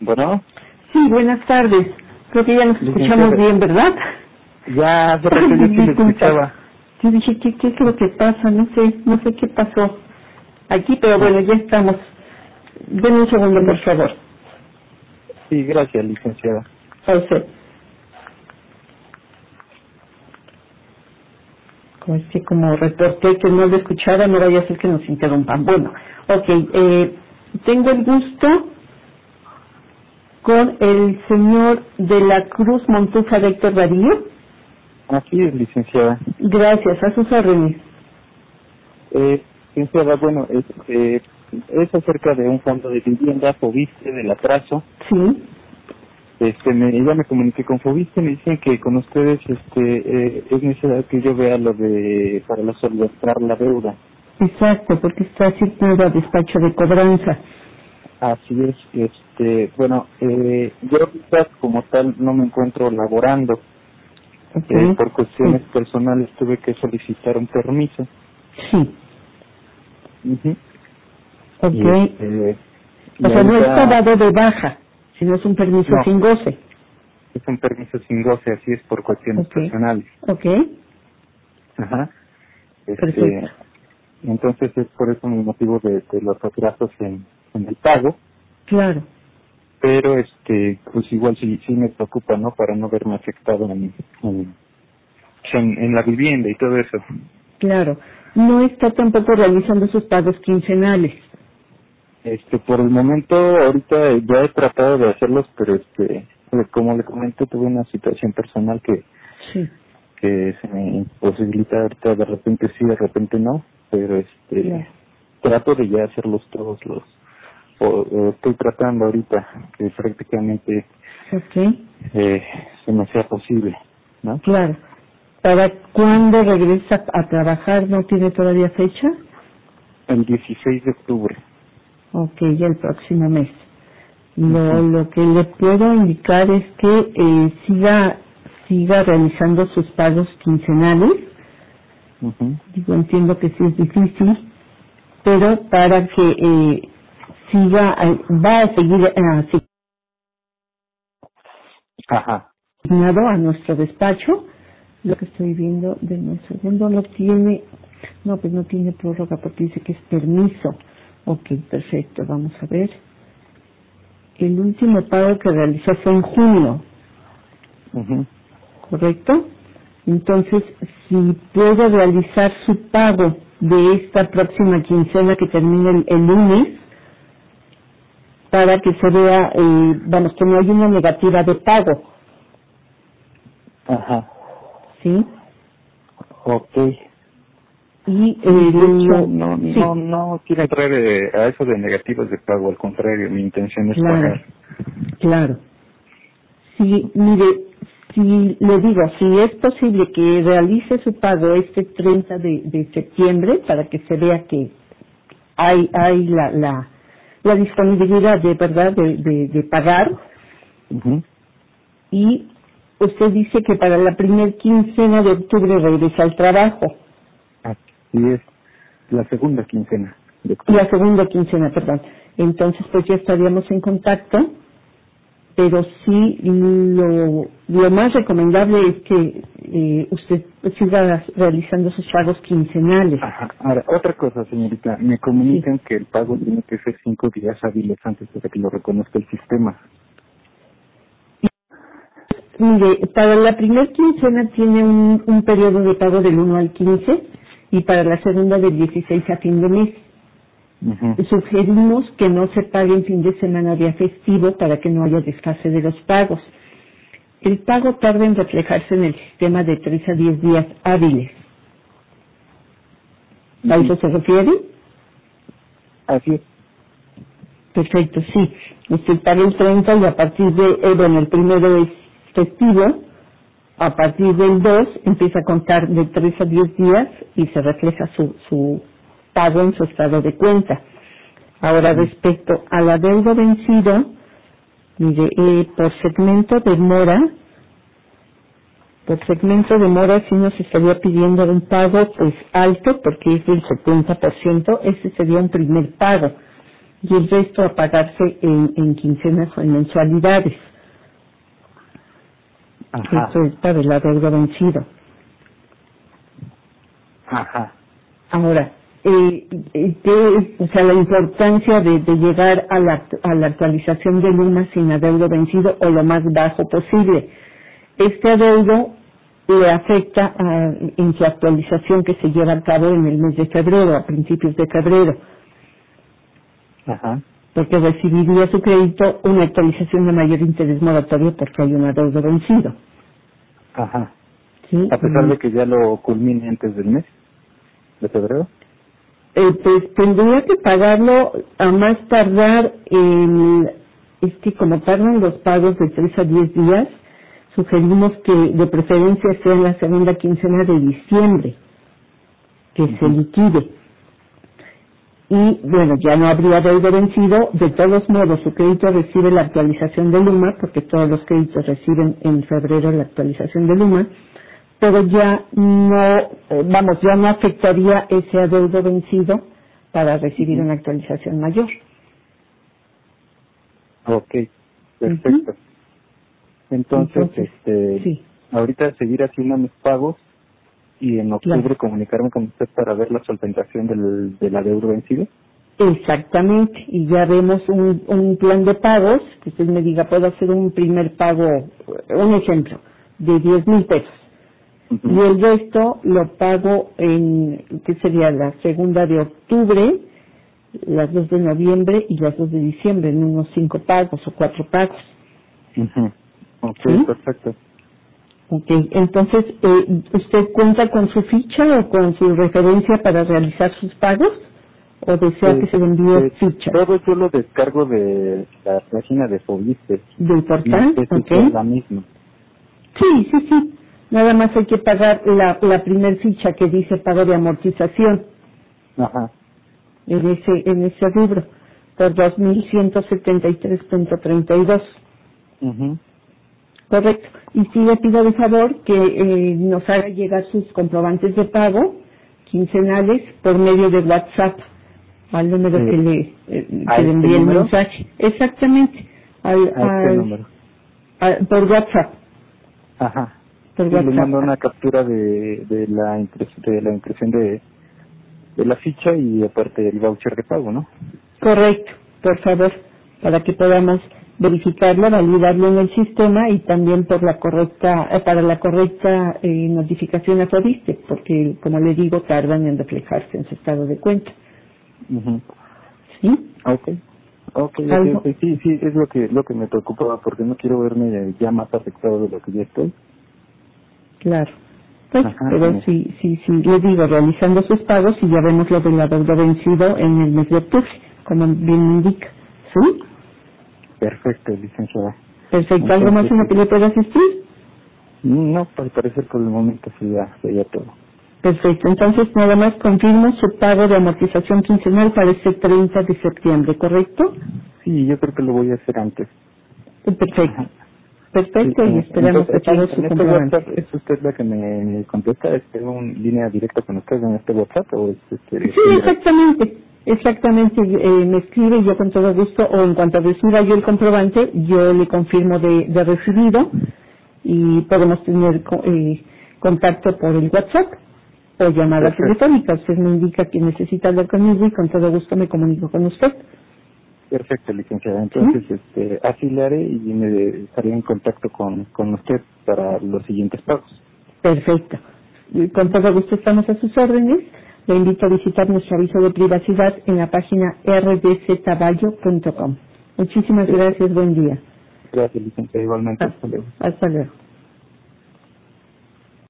Bueno, Sí, buenas tardes. Creo que ya nos escuchamos bien, ¿verdad? ya hace rato yo sí lo escuchaba. Yo dije, ¿qué es lo que pasa? No sé qué pasó aquí, pero bueno, ya estamos. Denme un segundo, por favor. Sí, gracias, licenciada. A usted. Como reporté que no lo escuchara, no vaya a ser que nos interrumpan. Bueno, ok, tengo el gusto con el señor de la Cruz Montufa de Héctor Darío. Así es, licenciada. Gracias, a sus órdenes. Licenciada, bueno, es acerca de un fondo de vivienda, Fobiste, del atraso. Sí. Ya me comuniqué con Fobiste, me dicen que con ustedes es necesario que yo vea lo de, para solventar la deuda. Exacto, porque está asignado a despacho de cobranza. Así es, bueno, yo ahorita como tal no me encuentro laborando. Okay. Por cuestiones personales tuve que solicitar un permiso. Sí. Uh-huh. Ok. Y o sea, no ahorita está dado de baja, sino es un permiso no, sin goce. es un permiso sin goce, así es, por cuestiones personales. Ok. Ajá. Perfecto. Entonces es por eso mi motivo de los atrasos en el pago. Claro. Pero pues igual sí me preocupa, ¿no? Para no verme afectado en la vivienda y todo eso. Claro. No está tampoco realizando sus pagos quincenales. Por el momento, ahorita ya he tratado de hacerlos, pero como le comenté, tuve una situación personal Sí. que se me imposibilita ahorita, de repente sí, de repente no, pero Claro. trato de ya hacerlos todos estoy tratando ahorita que prácticamente Ok. se me sea posible, ¿no? Claro. ¿Para cuándo regresa a trabajar? ¿No tiene todavía fecha? El 16 de octubre. Ok, ya el próximo mes. Uh-huh. Lo que le puedo indicar es que siga realizando sus pagos quincenales. Uh-huh. Digo, entiendo que sí es difícil, pero para que va a seguir Ajá. asignado a nuestro despacho. Lo que estoy viendo de un segundo no tiene, pues no tiene prórroga porque dice que es permiso. Ok, perfecto, vamos a ver. El último pago que realizó fue en junio, Uh-huh. ¿correcto? Entonces, si puede realizar su pago de esta próxima quincena que termina el lunes, para que se vea, que no hay una negativa de pago, Ajá. ¿sí? Okay. Y De hecho, sí, no quiero entrar a eso de negativos de pago, al contrario, mi intención es claro, pagar. claro. Sí, mire, si le digo, si es posible que realice su pago este 30 de septiembre para que se vea que hay la disponibilidad de verdad de pagar, Uh-huh. y usted dice que para la primer quincena de octubre regresa al trabajo. Así es, la segunda quincena de octubre. La segunda quincena, perdón. Entonces, pues ya estaríamos en contacto, pero sí lo más recomendable es que usted siga realizando sus pagos quincenales. Ajá. Ahora, otra cosa, señorita, me comunican que el pago tiene que ser 5 días hábiles antes de que lo reconozca el sistema. Mire, para la primera quincena tiene un periodo de pago del 1 al 15 y para la segunda del 16 a fin de mes. Uh-huh. Sugerimos que no se pague en fin de semana día festivo para que no haya desfase de los pagos. El pago tarda en reflejarse en el sistema de 3 a 10 días hábiles. ¿A eso se refiere? Así es. Perfecto, sí. Usted paga el 30 y a partir el primero es festivo, a partir del 2 empieza a contar de 3 a 10 días y se refleja su pago en su estado de cuenta. Ahora, respecto a la deuda vencida, mire, por segmento de mora sí nos estaría pidiendo un pago pues alto porque es del 70%, ese sería un primer pago. y el resto a pagarse en quincenas o en mensualidades. Ajá. Eso es para el adeudo vencido. Ajá. Ahora, o sea, la importancia de llegar a la actualización de Luma sin adeudo vencido o lo más bajo posible. Este adeudo le afecta en su actualización que se lleva a cabo en el mes de febrero, a principios de febrero, Ajá. porque recibiría su crédito una actualización de mayor interés moratorio porque hay un adeudo vencido. Ajá. ¿Sí? A pesar de que ya lo culmine antes del mes de febrero. Pues tendría que pagarlo a más tardar es que como tardan los pagos de 3 a 10 días, sugerimos que de preferencia sea en la segunda quincena de diciembre que se liquide. Y bueno, ya no habría adeudo vencido. De todos modos, su crédito recibe la actualización de Luma, porque todos los créditos reciben en febrero la actualización de Luma, pero ya no, ya no afectaría ese adeudo vencido para recibir una actualización mayor. Ok, perfecto. Entonces, sí. ahorita seguir haciendo mis pagos y en octubre Claro. comunicarme con usted para ver la solventación del adeudo vencido. Exactamente, y ya vemos un plan de pagos, que usted me diga, puedo hacer un primer pago, un ejemplo, de 10,000 pesos. Y el resto lo pago ¿qué sería? La segunda de octubre, las 2 de noviembre y las 2 de diciembre, en unos 5 pagos o 4 pagos. Ok, ¿Sí? perfecto. Ok, entonces, ¿usted cuenta con su ficha o con su referencia para realizar sus pagos? ¿O desea que se le envíe ficha? Todo yo lo descargo de la página de Fobiste. ¿Del portal? No sé si Ok. es la misma. Sí. Nada más hay que pagar la primer ficha que dice pago de amortización Ajá. en ese rubro, por 2,173.32. Correcto. Y sí le pido de favor que nos haga llegar sus comprobantes de pago quincenales por medio de WhatsApp al número que le envíe el mensaje. Exactamente. ¿A este número? Por WhatsApp. Ajá. Por Sí, WhatsApp. le mando una captura de la impresión de la ficha y aparte el voucher de pago, ¿no? Correcto, por favor, para que podamos verificarlo, validarlo en el sistema y también para la correcta notificación a Fobiste, porque como le digo, tardan en reflejarse en su estado de cuenta. ¿Sí? Okay. Sí, es lo que me preocupaba, porque no quiero verme ya más afectado de lo que ya estoy. Claro. Pues, pero sí, le digo, realizando sus pagos y ya vemos lo del adeudo vencido en el mes de octubre, como bien indica. ¿Sí? Perfecto, licenciada. Perfecto. ¿Algo más en lo que le pueda asistir? No, al parecer por el momento sería todo. Perfecto. Entonces, nada más confirmo su pago de amortización quincenal para este 30 de septiembre, ¿correcto? Sí, yo creo que lo voy a hacer antes. Perfecto. Perfecto, Sí, y esperamos que pague su comprobante. WhatsApp, ¿es usted la que me contesta? ¿Es una línea directa con usted en este WhatsApp o es Sí, exactamente. Me escribe y yo con todo gusto, o en cuanto reciba yo el comprobante, yo le confirmo de recibido y podemos tener contacto por el WhatsApp o llamada telefónica. Usted me indica que necesita hablar conmigo y con todo gusto me comunico con usted. Perfecto, licenciada. Entonces, así le haré y me estaré en contacto con usted para los siguientes pagos. Perfecto. Y con todo gusto estamos a sus órdenes. Le invito a visitar nuestro aviso de privacidad en la página rdctaballo.com. Muchísimas gracias. Buen día. Gracias, licenciada. Igualmente. Hasta luego. Hasta luego.